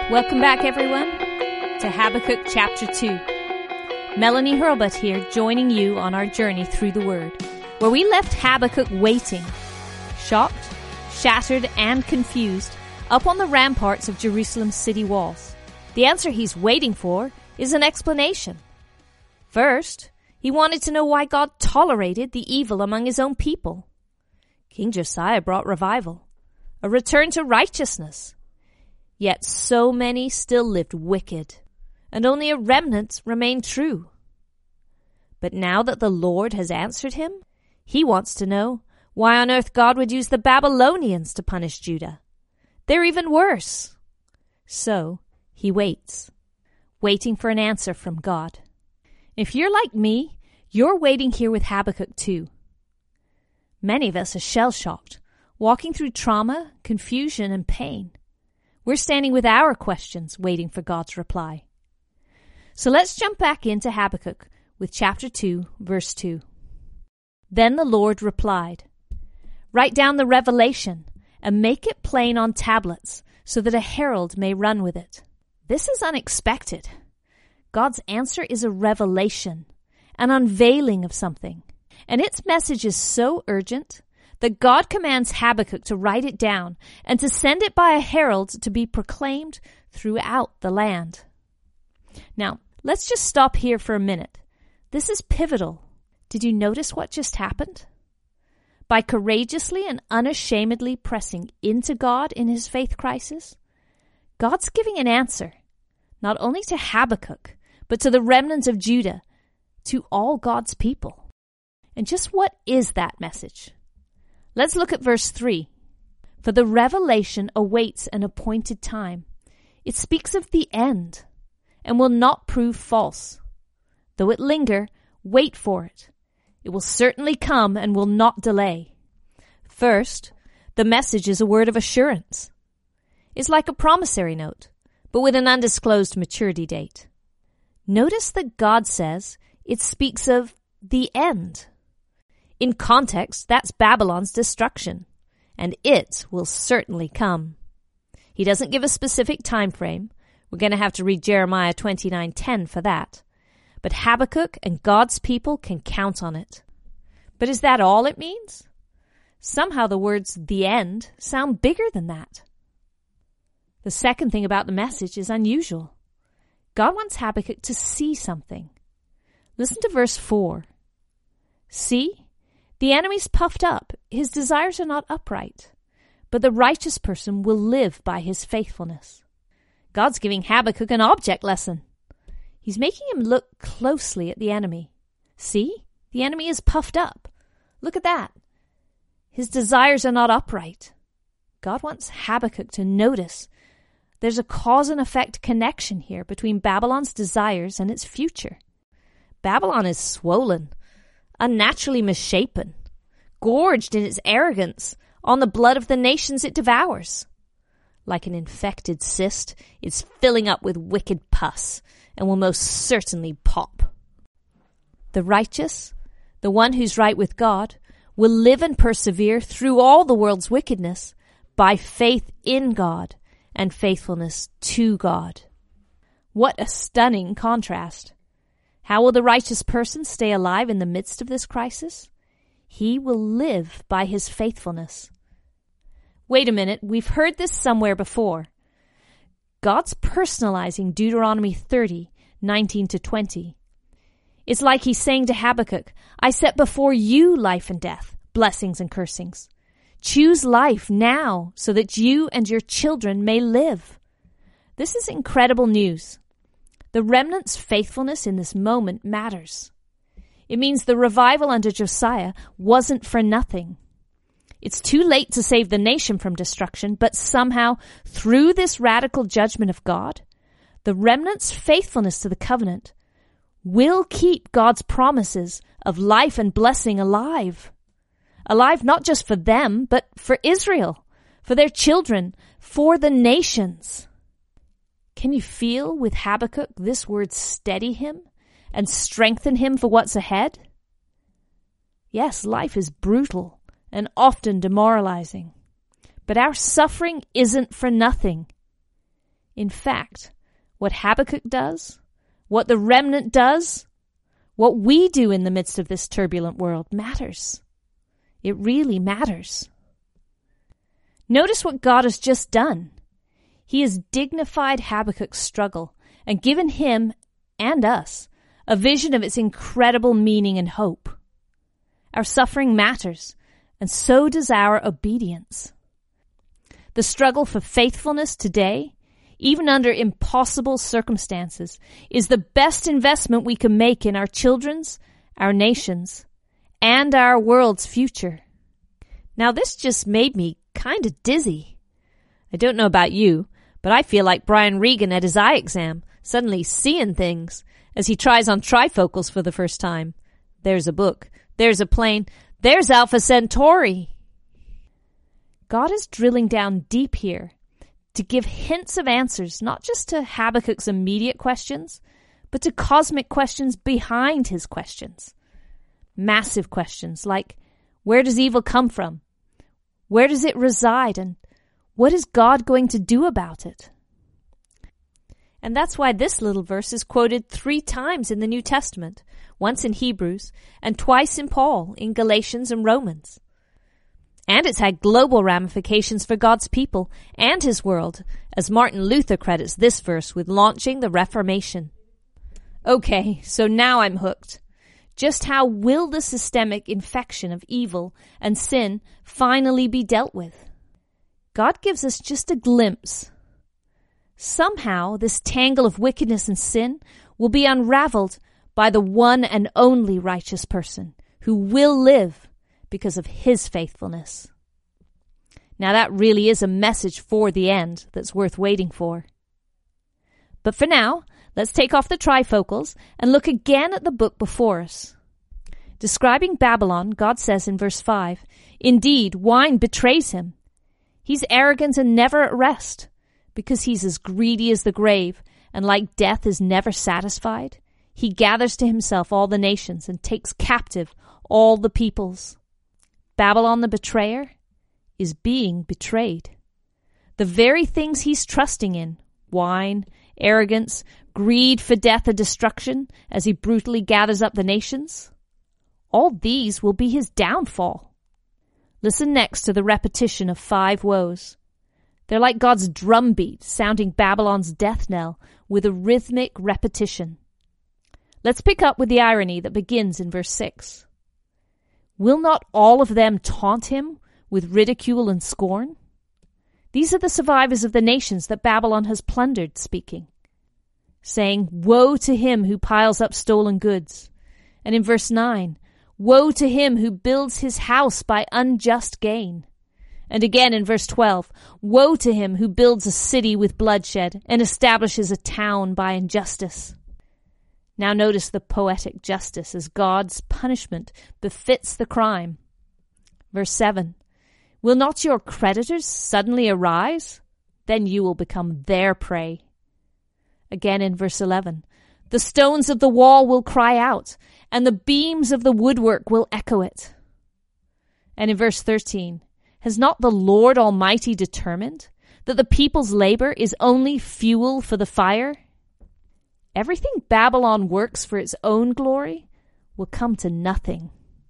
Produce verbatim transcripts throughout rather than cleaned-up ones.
Welcome back, everyone, to Habakkuk chapter two. Melanie Hurlbut here, joining you on our journey through the Word, where we left Habakkuk waiting, shocked, shattered, and confused, up on the ramparts of Jerusalem's city walls. The answer he's waiting for is an explanation. First, he wanted to know why God tolerated the evil among his own people. King Josiah brought revival, a return to righteousness. Yet so many still lived wicked, and only a remnant remained true. But now that the Lord has answered him, he wants to know why on earth God would use the Babylonians to punish Judah. They're even worse. So he waits, waiting for an answer from God. If you're like me, you're waiting here with Habakkuk too. Many of us are shell-shocked, walking through trauma, confusion, and pain. We're standing with our questions, waiting for God's reply. So let's jump back into Habakkuk with chapter two, verse two. Then the Lord replied, "Write down the revelation and make it plain on tablets so that a herald may run with it." This is unexpected. God's answer is a revelation, an unveiling of something. And its message is so urgent that God commands Habakkuk to write it down and to send it by a herald to be proclaimed throughout the land. Now, let's just stop here for a minute. This is pivotal. Did you notice what just happened? By courageously and unashamedly pressing into God in his faith crisis, God's giving an answer, not only to Habakkuk, but to the remnant of Judah, to all God's people. And just what is that message? Let's look at verse three. For the revelation awaits an appointed time. It speaks of the end and will not prove false. Though it linger, wait for it. It will certainly come and will not delay. First, the message is a word of assurance. It's like a promissory note, but with an undisclosed maturity date. Notice that God says it speaks of the end. In context, that's Babylon's destruction, and it will certainly come. He doesn't give a specific time frame. We're going to have to read Jeremiah twenty-nine ten for that. But Habakkuk and God's people can count on it. But is that all it means? Somehow the words "the end" sound bigger than that. The second thing about the message is unusual. God wants Habakkuk to see something. Listen to verse four. See? The enemy's puffed up, his desires are not upright, but the righteous person will live by his faithfulness. God's giving Habakkuk an object lesson. He's making him look closely at the enemy. See? The enemy is puffed up. Look at that. His desires are not upright. God wants Habakkuk to notice there's a cause and effect connection here between Babylon's desires and its future. Babylon is swollen, unnaturally misshapen, gorged in its arrogance on the blood of the nations it devours. Like an infected cyst, it's filling up with wicked pus and will most certainly pop. The righteous, the one who's right with God, will live and persevere through all the world's wickedness by faith in God and faithfulness to God. What a stunning contrast. How will the righteous person stay alive in the midst of this crisis? He will live by his faithfulness. Wait a minute, we've heard this somewhere before. God's personalizing Deuteronomy thirty, nineteen to twenty. It's like he's saying to Habakkuk, I set before you life and death, blessings and cursings. Choose life now so that you and your children may live. This is incredible news. The remnant's faithfulness in this moment matters. It means the revival under Josiah wasn't for nothing. It's too late to save the nation from destruction, but somehow, through this radical judgment of God, the remnant's faithfulness to the covenant will keep God's promises of life and blessing alive. Alive not just for them, but for Israel, for their children, for the nations. Can you feel with Habakkuk this word steady him and strengthen him for what's ahead? Yes, life is brutal and often demoralizing, but our suffering isn't for nothing. In fact, what Habakkuk does, what the remnant does, what we do in the midst of this turbulent world matters. It really matters. Notice what God has just done. He has dignified Habakkuk's struggle and given him and us a vision of its incredible meaning and hope. Our suffering matters, and so does our obedience. The struggle for faithfulness today, even under impossible circumstances, is the best investment we can make in our children's, our nation's, and our world's future. Now, this just made me kind of dizzy. I don't know about you, but I feel like Brian Regan at his eye exam, suddenly seeing things as he tries on trifocals for the first time. There's a book. There's a plane. There's Alpha Centauri. God is drilling down deep here to give hints of answers, not just to Habakkuk's immediate questions, but to cosmic questions behind his questions. Massive questions like, where does evil come from? Where does it reside? And what is God going to do about it? And that's why this little verse is quoted three times in the New Testament, once in Hebrews and twice in Paul in Galatians and Romans. And it's had global ramifications for God's people and his world, as Martin Luther credits this verse with launching the Reformation. Okay, so now I'm hooked. Just how will the systemic infection of evil and sin finally be dealt with? God gives us just a glimpse. Somehow, this tangle of wickedness and sin will be unraveled by the one and only righteous person who will live because of his faithfulness. Now that really is a message for the end that's worth waiting for. But for now, let's take off the trifocals and look again at the book before us. Describing Babylon, God says in verse five, "Indeed, wine betrays him. He's arrogant and never at rest, because he's as greedy as the grave, and like death is never satisfied. He gathers to himself all the nations and takes captive all the peoples." Babylon the betrayer is being betrayed. The very things he's trusting in, wine, arrogance, greed for death and destruction as he brutally gathers up the nations, all these will be his downfall. Listen next to the repetition of five woes. They're like God's drumbeat sounding Babylon's death knell with a rhythmic repetition. Let's pick up with the irony that begins in verse six. Will not all of them taunt him with ridicule and scorn? These are the survivors of the nations that Babylon has plundered speaking, saying, "Woe to him who piles up stolen goods." And in verse nine, "Woe to him who builds his house by unjust gain." And again in verse twelve, "Woe to him who builds a city with bloodshed and establishes a town by injustice." Now notice the poetic justice as God's punishment befits the crime. Verse seven, "Will not your creditors suddenly arise? Then you will become their prey." Again in verse eleven, "The stones of the wall will cry out, and the beams of the woodwork will echo it." And in verse thirteen, "Has not the Lord Almighty determined that the people's labor is only fuel for the fire?" Everything Babylon works for its own glory will come to nothing.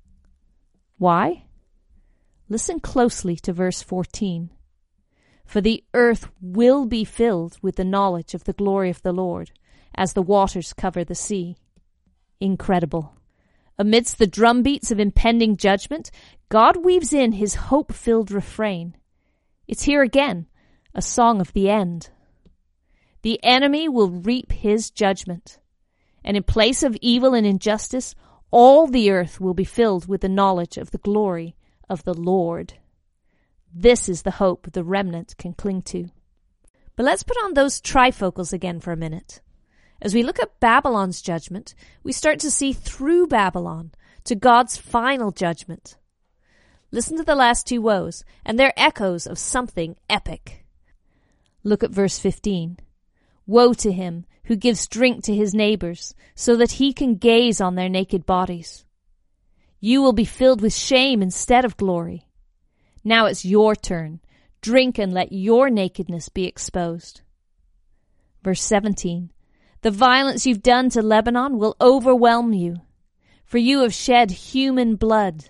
Why? Listen closely to verse fourteen. "For the earth will be filled with the knowledge of the glory of the Lord, as the waters cover the sea." Incredible. Amidst the drumbeats of impending judgment, God weaves in his hope-filled refrain. It's here again, a song of the end. The enemy will reap his judgment, and in place of evil and injustice, all the earth will be filled with the knowledge of the glory of the Lord. This is the hope the remnant can cling to. But let's put on those trifocals again for a minute. As we look at Babylon's judgment, we start to see through Babylon to God's final judgment. Listen to the last two woes, and they're echoes of something epic. Look at verse fifteen. "Woe to him who gives drink to his neighbors, so that he can gaze on their naked bodies. You will be filled with shame instead of glory. Now it's your turn. Drink and let your nakedness be exposed." Verse seventeen, the violence you've done to Lebanon will overwhelm you, for you have shed human blood.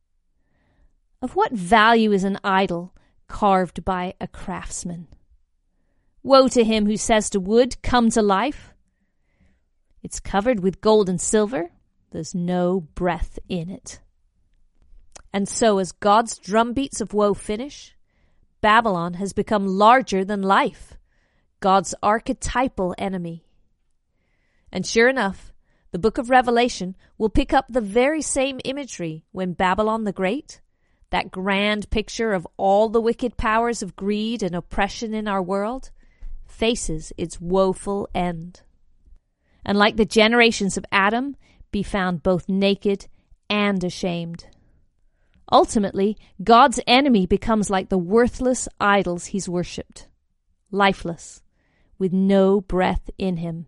Of what value is an idol carved by a craftsman? Woe to him who says to wood, come to life. It's covered with gold and silver. There's no breath in it. And so as God's drumbeats of woe finish, Babylon has become larger than life, God's archetypal enemy. And sure enough, the book of Revelation will pick up the very same imagery when Babylon the Great, that grand picture of all the wicked powers of greed and oppression in our world, faces its woeful end. And like the generations of Adam, be found both naked and ashamed. Ultimately, God's enemy becomes like the worthless idols he's worshipped, lifeless, with no breath in him.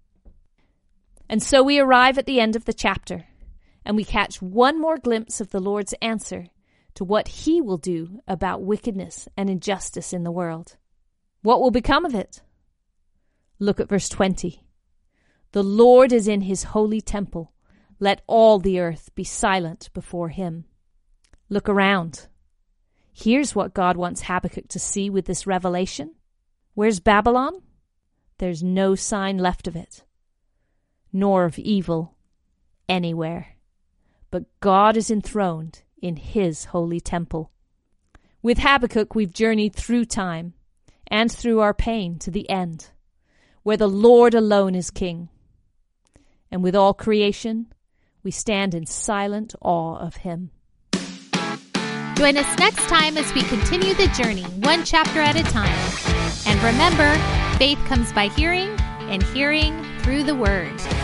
And so we arrive at the end of the chapter, and we catch one more glimpse of the Lord's answer to what he will do about wickedness and injustice in the world. What will become of it? Look at verse twenty. The Lord is in his holy temple. Let all the earth be silent before him. Look around. Here's what God wants Habakkuk to see with this revelation. Where's Babylon? There's no sign left of it, nor of evil anywhere. But God is enthroned in his holy temple. With Habakkuk, we've journeyed through time and through our pain to the end, where the Lord alone is king. And with all creation, we stand in silent awe of him. Join us next time as we continue the journey, one chapter at a time. And remember, faith comes by hearing, and hearing through the Word.